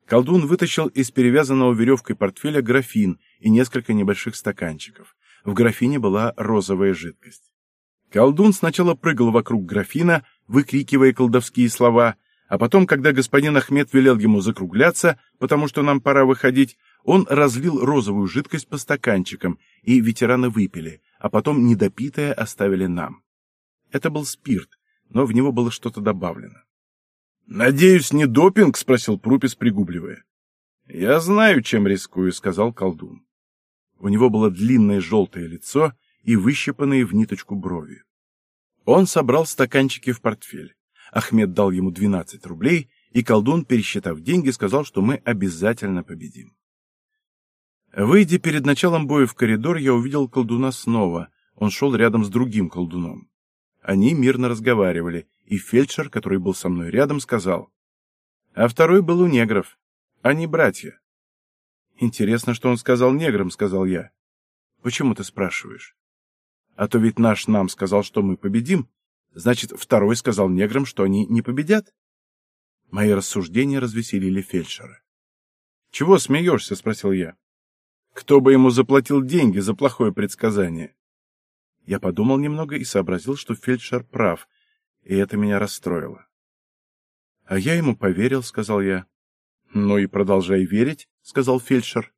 Колдун вытащил из перевязанного веревкой портфеля графин и несколько небольших стаканчиков. В графине была розовая жидкость. Колдун сначала прыгал вокруг графина, выкрикивая колдовские слова, а потом, когда господин Ахмед велел ему закругляться, потому что нам пора выходить, он разлил розовую жидкость по стаканчикам, и ветераны выпили, а потом недопитое оставили нам. Это был спирт, но в него было что-то добавлено. «Надеюсь, не допинг?» — спросил Прупис, пригубливая. «Я знаю, чем рискую», — сказал колдун. У него было длинное желтое лицо и выщипанные в ниточку брови. Он собрал стаканчики в портфель. Ахмед дал ему 12 рублей, и колдун, пересчитав деньги, сказал, что мы обязательно победим. Выйдя перед началом боя в коридор, я увидел колдуна снова. Он шел рядом с другим колдуном. Они мирно разговаривали, и фельдшер, который был со мной рядом, сказал: «А второй был у негров. Они братья». «Интересно, что он сказал неграм», — сказал я. «Почему ты спрашиваешь?» «А то ведь наш нам сказал, что мы победим. Значит, второй сказал неграм, что они не победят?» Мои рассуждения развеселили фельдшера. «Чего смеешься?» — спросил я. «Кто бы ему заплатил деньги за плохое предсказание?» Я подумал немного и сообразил, что фельдшер прав, и это меня расстроило. «А я ему поверил», — сказал я. «Ну и продолжай верить», — сказал фельдшер.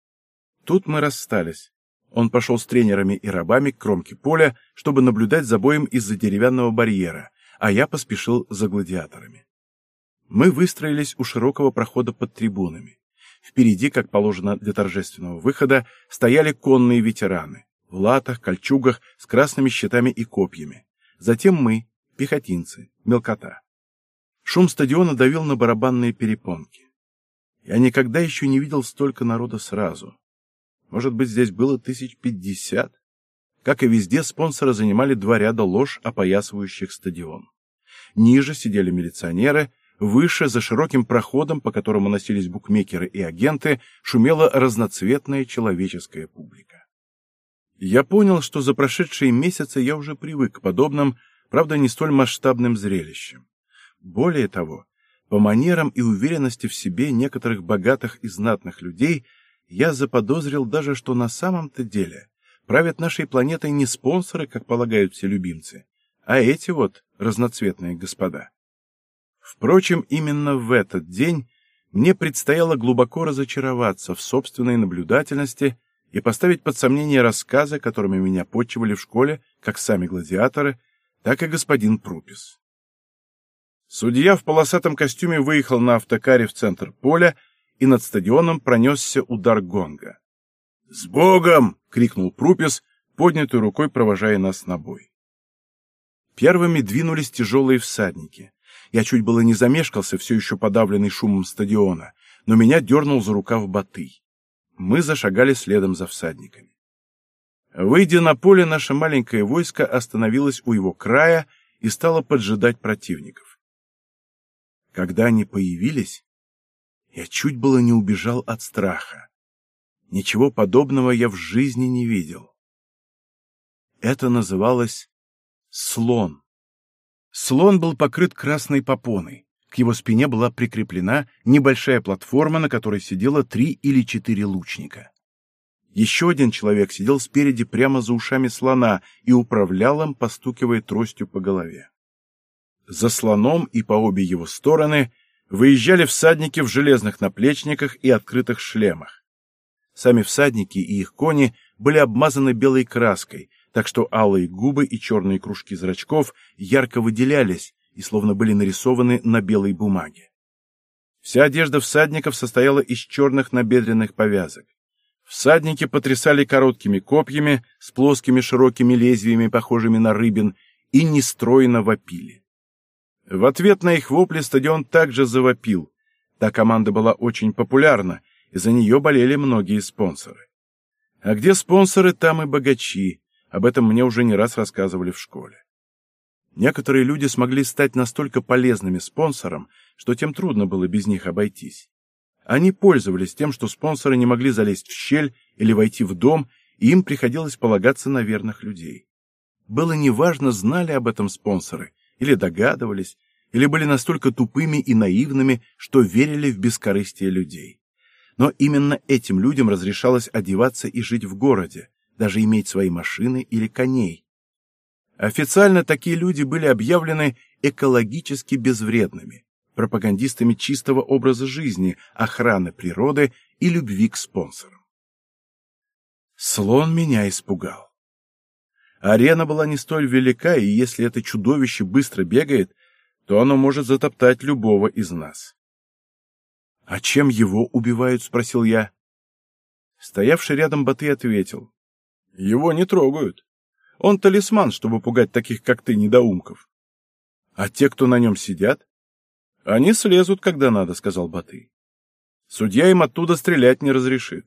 Тут мы расстались. Он пошел с тренерами и рабами к кромке поля, чтобы наблюдать за боем из-за деревянного барьера, а я поспешил за гладиаторами. Мы выстроились у широкого прохода под трибунами. Впереди, как положено для торжественного выхода, стояли конные ветераны, в латах, кольчугах, с красными щитами и копьями. Затем мы, пехотинцы, мелкота. Шум стадиона давил на барабанные перепонки. Я никогда еще не видел столько народа сразу. Может быть, здесь было 50. Как и везде, спонсоры занимали 2 ряда лож, опоясывающих стадион. Ниже сидели милиционеры, выше, за широким проходом, по которому носились букмекеры и агенты, шумела разноцветная человеческая публика. Я понял, что за прошедшие месяцы я уже привык к подобным, правда, не столь масштабным зрелищам. Более того, по манерам и уверенности в себе некоторых богатых и знатных людей я заподозрил даже, что на самом-то деле правят нашей планетой не спонсоры, как полагают все любимцы, а эти вот разноцветные господа. Впрочем, именно в этот день мне предстояло глубоко разочароваться в собственной наблюдательности и поставить под сомнение рассказы, которыми меня подчивали в школе как сами гладиаторы, так и господин Прупис. Судья в полосатом костюме выехал на автокаре в центр поля, и над стадионом пронесся удар гонга. «С Богом!» — крикнул Прупис, поднятой рукой провожая нас на бой. Первыми двинулись тяжелые всадники. Я чуть было не замешкался, все еще подавленный шумом стадиона, но меня дернул за рукав Батый. Мы зашагали следом за всадниками. Выйдя на поле, наше маленькое войско остановилось у его края и стало поджидать противников. Когда они появились, я чуть было не убежал от страха. Ничего подобного я в жизни не видел. Это называлось слон. Слон был покрыт красной попоной. К его спине была прикреплена небольшая платформа, на которой сидело 3 или 4 лучника. Еще один человек сидел спереди прямо за ушами слона и управлял им, постукивая тростью по голове. За слоном и по обе его стороны выезжали всадники в железных наплечниках и открытых шлемах. Сами всадники и их кони были обмазаны белой краской, так что алые губы и черные кружки зрачков ярко выделялись и словно были нарисованы на белой бумаге. Вся одежда всадников состояла из черных набедренных повязок. Всадники потрясали короткими копьями с плоскими широкими лезвиями, похожими на рыбин, и нестройно вопили. В ответ на их вопли стадион также завопил. Та команда была очень популярна, и за нее болели многие спонсоры. А где спонсоры, там и богачи. Об этом мне уже не раз рассказывали в школе. Некоторые люди смогли стать настолько полезными спонсорам, что тем трудно было без них обойтись. Они пользовались тем, что спонсоры не могли залезть в щель или войти в дом, и им приходилось полагаться на верных людей. Было неважно, знали об этом спонсоры или догадывались, или были настолько тупыми и наивными, что верили в бескорыстие людей. Но именно этим людям разрешалось одеваться и жить в городе, даже иметь свои машины или коней. Официально такие люди были объявлены экологически безвредными, пропагандистами чистого образа жизни, охраны природы и любви к спонсорам. Слон меня испугал. Арена была не столь велика, и если это чудовище быстро бегает, то оно может затоптать любого из нас. «А чем его убивают?» — спросил я. Стоявший рядом Батый ответил. «Его не трогают. Он талисман, чтобы пугать таких, как ты, недоумков. А те, кто на нем сидят, они слезут, когда надо», — сказал Батый. «Судья им оттуда стрелять не разрешит».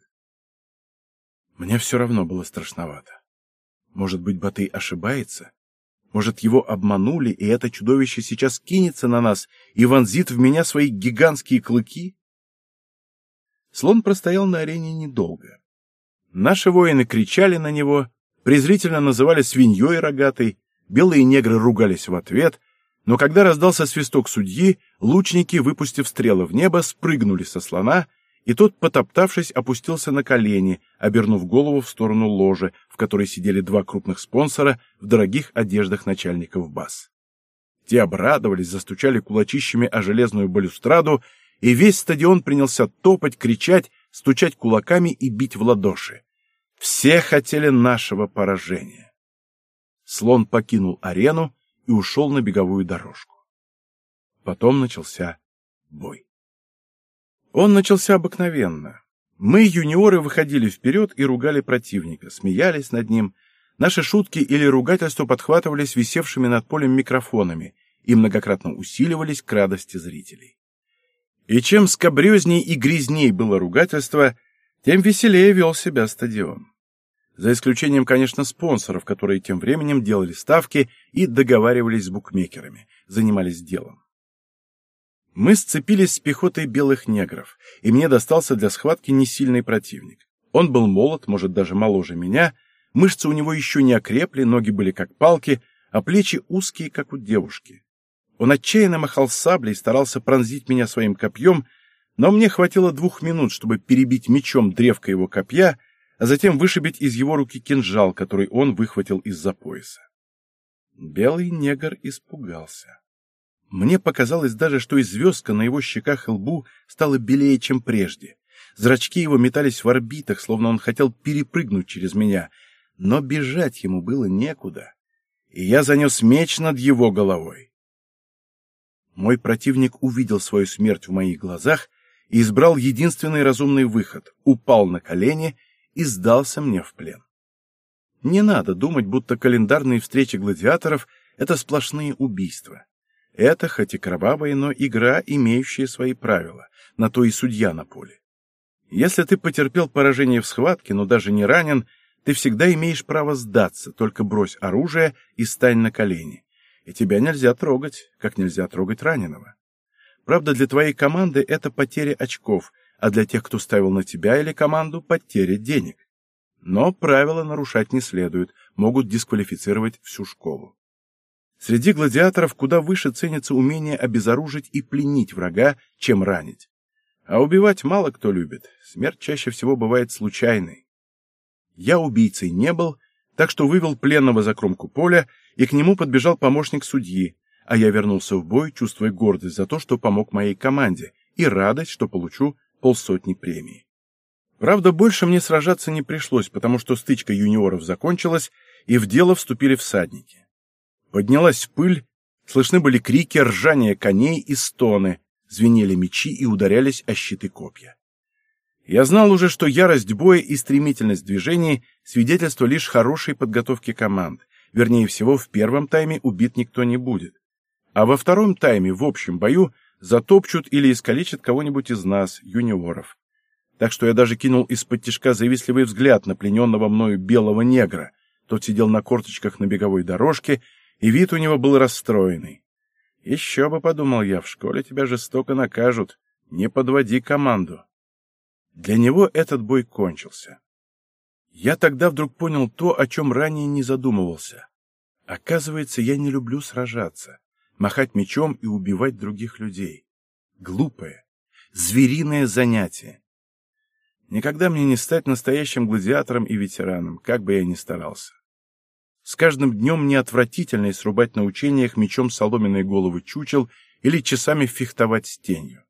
Мне все равно было страшновато. Может быть, Батый ошибается? Может, его обманули, и это чудовище сейчас кинется на нас и вонзит в меня свои гигантские клыки? Слон простоял на арене недолго. Наши воины кричали на него, презрительно называли свиньей рогатой, белые негры ругались в ответ, но когда раздался свисток судьи, лучники, выпустив стрелы в небо, спрыгнули со слона, и тот, потоптавшись, опустился на колени, обернув голову в сторону ложи, в которой сидели два крупных спонсора в дорогих одеждах начальников баз. Те обрадовались, застучали кулачищами о железную балюстраду, и весь стадион принялся топать, кричать, стучать кулаками и бить в ладоши. Все хотели нашего поражения. Слон покинул арену и ушел на беговую дорожку. Потом начался бой. Он начался обыкновенно. Мы, юниоры, выходили вперед и ругали противника, смеялись над ним. Наши шутки или ругательства подхватывались висевшими над полем микрофонами и многократно усиливались к радости зрителей. И чем скабрёзней и грязней было ругательство, тем веселее вел себя стадион. За исключением, конечно, спонсоров, которые тем временем делали ставки и договаривались с букмекерами, занимались делом. Мы сцепились с пехотой белых негров, и мне достался для схватки несильный противник. Он был молод, может, даже моложе меня, мышцы у него еще не окрепли, ноги были как палки, а плечи узкие, как у девушки. Он отчаянно махал саблей, старался пронзить меня своим копьем, но мне хватило 2 минут, чтобы перебить мечом древко его копья, а затем вышибить из его руки кинжал, который он выхватил из-за пояса. Белый негр испугался. Мне показалось даже, что и звездка на его щеках и лбу стала белее, чем прежде. Зрачки его метались в орбитах, словно он хотел перепрыгнуть через меня, но бежать ему было некуда, и я занес меч над его головой. Мой противник увидел свою смерть в моих глазах и избрал единственный разумный выход, упал на колени и сдался мне в плен. Не надо думать, будто календарные встречи гладиаторов — это сплошные убийства. Это, хоть и кровавая, но игра, имеющая свои правила, на то и судья на поле. Если ты потерпел поражение в схватке, но даже не ранен, ты всегда имеешь право сдаться, только брось оружие и стань на колени. И тебя нельзя трогать, как нельзя трогать раненого. Правда, для твоей команды это потеря очков, а для тех, кто ставил на тебя или команду, потеря денег. Но правила нарушать не следует, могут дисквалифицировать всю школу. Среди гладиаторов куда выше ценится умение обезоружить и пленить врага, чем ранить. А убивать мало кто любит, смерть чаще всего бывает случайной. Я убийцей не был, так что вывел пленного за кромку поля, и к нему подбежал помощник судьи, а я вернулся в бой, чувствуя гордость за то, что помог моей команде, и радость, что получу 500 премии. Правда, больше мне сражаться не пришлось, потому что стычка юниоров закончилась, и в дело вступили всадники. Поднялась пыль, слышны были крики, ржание коней и стоны, звенели мечи и ударялись о щиты копья. Я знал уже, что ярость боя и стремительность движений — свидетельство лишь хорошей подготовки команд. Вернее всего, в первом тайме убит никто не будет. А во втором тайме, в общем бою, затопчут или искалечат кого-нибудь из нас, юниоров. Так что я даже кинул из-под тишка завистливый взгляд на плененного мною белого негра. Тот сидел на корточках на беговой дорожке, и вид у него был расстроенный. Еще бы, подумал я, в школе тебя жестоко накажут. Не подводи команду. Для него этот бой кончился. Я тогда вдруг понял то, о чем ранее не задумывался. Оказывается, я не люблю сражаться. Махать мечом и убивать других людей. Глупое, звериное занятие. Никогда мне не стать настоящим гладиатором и ветераном, как бы я ни старался. С каждым днем мне отвратительнее срубать на учениях мечом соломенные головы чучел или часами фехтовать с тенью.